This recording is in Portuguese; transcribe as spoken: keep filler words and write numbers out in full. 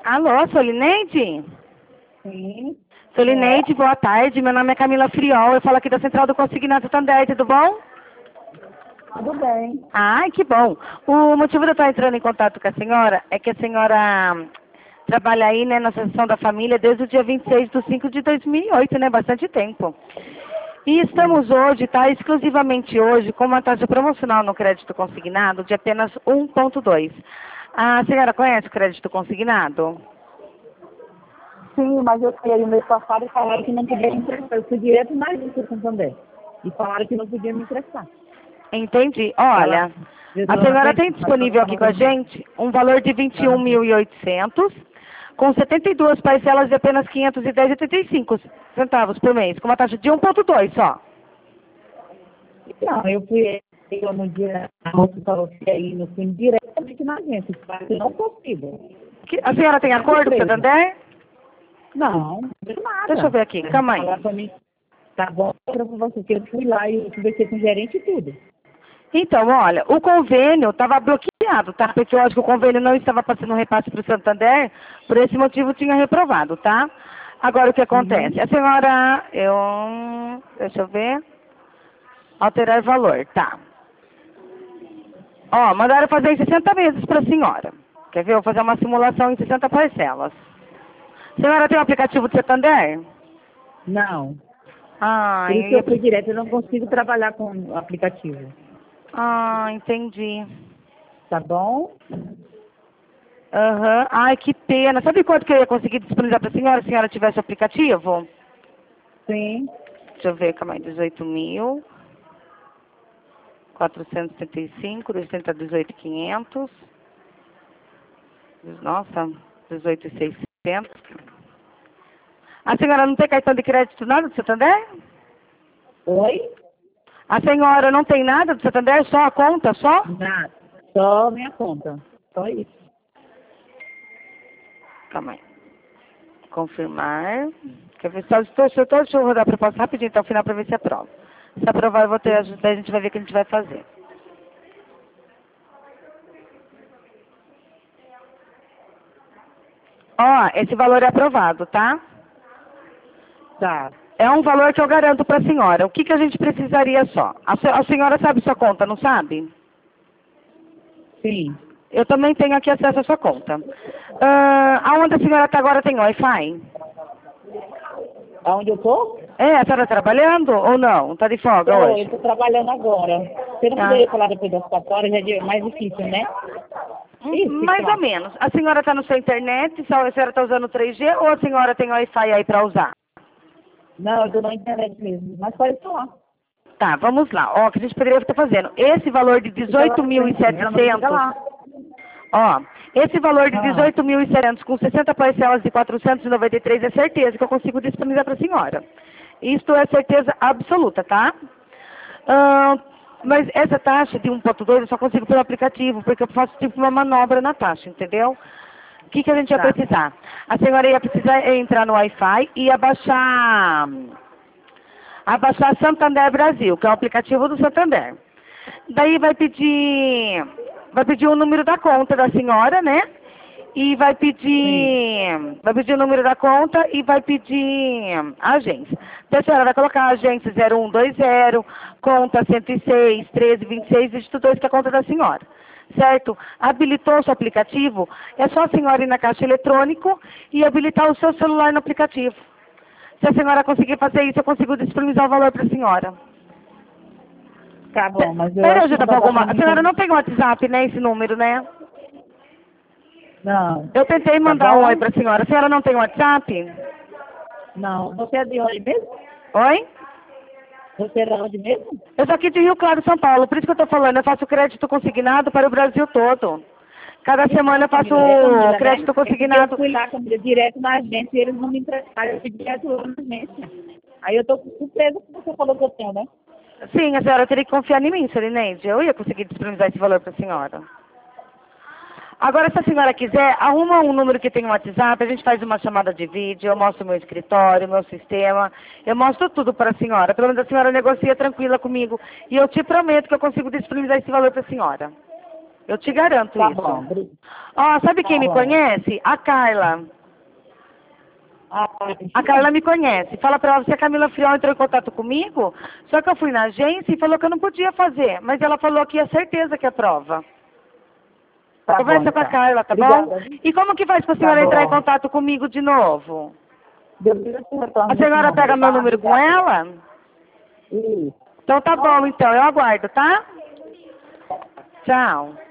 Alô, Solineide? Sim. Solineide, boa tarde. Meu nome é Camila Friol. Eu falo aqui da Central do Consignado Santander, tudo bom? Tudo bem. Ai, que bom. O motivo de eu estar entrando em contato com a senhora é que a senhora hum, trabalha aí, né, na Associação da Família desde o dia vinte e seis de cinco de dois mil e oito, né? Bastante tempo. E estamos hoje, tá? Exclusivamente hoje, com uma taxa promocional no crédito consignado de apenas um ponto dois. A senhora conhece o crédito consignado? Sim, mas eu fui aí no mês passado e falaram que não podia me emprestar. Eu fui direto na agência do Santander. E falaram que não podia me emprestar. Entendi. Ela, Olha, a senhora tem disponível aqui com a ela, gente um valor de vinte e um mil e oitocentos, com setenta e duas parcelas de apenas quinhentos e dez vírgula oitenta e cinco centavos por mês, com uma taxa de um ponto dois só. Não, eu fui eu no dia, a moça falou que aí, eu fui diretamente na agência. Claro que não consigo. Que- A senhora tem acordo com o Santander? Não, não deu nada. Deixa eu ver aqui, calma aí. Falaram pra mim, tá bom, pra você, que eu fui lá e eu conversei com o gerente e tudo. Então, olha, o convênio estava bloqueado, tá? Porque eu acho que o convênio não estava passando repasse para o Santander, por esse motivo tinha reprovado, tá? Agora, o que acontece? Uhum. A senhora, eu... Deixa eu ver. Alterar valor, tá. Ó, mandaram fazer em sessenta vezes para a senhora. Quer ver? Eu vou fazer uma simulação em sessenta parcelas. A senhora tem o aplicativo do Santander? Não. Ah, Por isso que eu eu... fui direto, eu não consigo trabalhar com o aplicativo. Ah, entendi. Tá bom? Aham. Ai, que pena. Sabe quanto que eu ia conseguir disponibilizar para a senhora se a senhora tivesse o aplicativo? Sim. Deixa eu ver, calma aí, dezoito mil, quatrocentos e setenta e cinco, duzentos e dezoito mil e quinhentos. Nossa, dezoito mil e seiscentos. A senhora não tem cartão de crédito nada do Santander? Oi? A senhora não tem nada do Santander, só a conta, só? Nada. Só minha conta. Só isso. Calma aí. Confirmar. Quer ver? Só estou, estou, estou, deixa eu rodar a proposta rapidinho até o final para ver se aprova. Se aprovar, eu vou ter ajuda, a gente vai ver o que a gente vai fazer. Ó, esse valor é aprovado, tá? Tá. É um valor que eu garanto para a senhora. O que, que a gente precisaria só? A, se- a senhora sabe sua conta, não sabe? Sim. Eu também tenho aqui acesso à sua conta. Ah, aonde a senhora está agora tem Wi-Fi? Aonde eu tô? É, a senhora está trabalhando ou não? Está de folga Tô, hoje? eu tô trabalhando agora. Você não Ah. poderia falar depois das quatro horas, já é mais difícil, né? Hum, Isso, Mais claro. ou menos. A senhora está no sua internet, só a senhora está usando três G ou a senhora tem Wi-Fi aí para usar? Não, eu tô na internet mesmo. Mas pode falar. Tá, vamos lá. Ó, o que a gente poderia estar fazendo? Esse valor de dezoito mil e Ela não fica setecentos. lá. Ó, esse valor de Ah. dezoito mil e setecentos com sessenta parcelas de quatrocentos e noventa e três é certeza que eu consigo disponibilizar para a senhora. Isto é certeza absoluta, tá? Ah, mas essa taxa de um ponto dois eu só consigo pelo aplicativo, porque eu faço tipo uma manobra na taxa, entendeu? O que, que a gente ia Tá. precisar? A senhora ia precisar entrar no Wi-Fi e abaixar, abaixar Santander Brasil, que é o aplicativo do Santander. Daí vai pedir, vai pedir o número da conta da senhora, né? E vai pedir, vai pedir o número da conta e vai pedir a agência. Então a senhora vai colocar a agência zero um dois zero, conta cento e seis, treze, vinte e seis, dígito dois, que é a conta da senhora. Certo? Habilitou o seu aplicativo, é só a senhora ir na caixa eletrônico e habilitar o seu celular no aplicativo. Se a senhora conseguir fazer isso, eu consigo disponibilizar o valor para a senhora. Tá bom, mas eu Pera, acho que ajuda não pra vai dar alguma. pra A mim. senhora não tem WhatsApp, né? Esse número, né? Não. Eu tentei mandar Tá um bom? oi pra senhora. A senhora não tem WhatsApp? Não. Você é de onde mesmo? Oi? Você é de onde mesmo? Eu sou aqui de Rio Claro, São Paulo. Por isso que eu tô falando. Eu faço crédito consignado para o Brasil todo. Cada semana eu faço Camila, é Camila, crédito né? consignado. Eu fui lá, Camila, direto na agência e eles não me emprestaram. Eu fui direto lá na agência. Aí eu tô surpresa que você falou que eu tenho, né? Sim, a senhora teria que confiar em mim, Solineide. Eu ia conseguir disponibilizar esse valor para a senhora. Agora, se a senhora quiser, arruma um número que tem um WhatsApp, a gente faz uma chamada de vídeo, eu mostro o meu escritório, meu sistema, eu mostro tudo para a senhora. Pelo menos a senhora negocia tranquila comigo. E eu te prometo que eu consigo disponibilizar esse valor para a senhora. Eu te garanto Tá isso. bom. bri- Ó, sabe quem Tá me bom. conhece? A Carla. Ah, A Carla me conhece. Fala pra ela se a Camila Friol entrou em contato comigo, só que eu fui na agência e falou que eu não podia fazer. Mas ela falou que é certeza que é prova. Tá Conversa bom, com a então. Carla, tá Obrigada. bom? E como que faz pra Tá senhora entrar em bom. contato comigo de novo? Depois eu te retorno A desse senhora número, pega meu tá? número com Obrigada. ela? Isso. Então tá bom, então. Eu aguardo, tá? Tchau.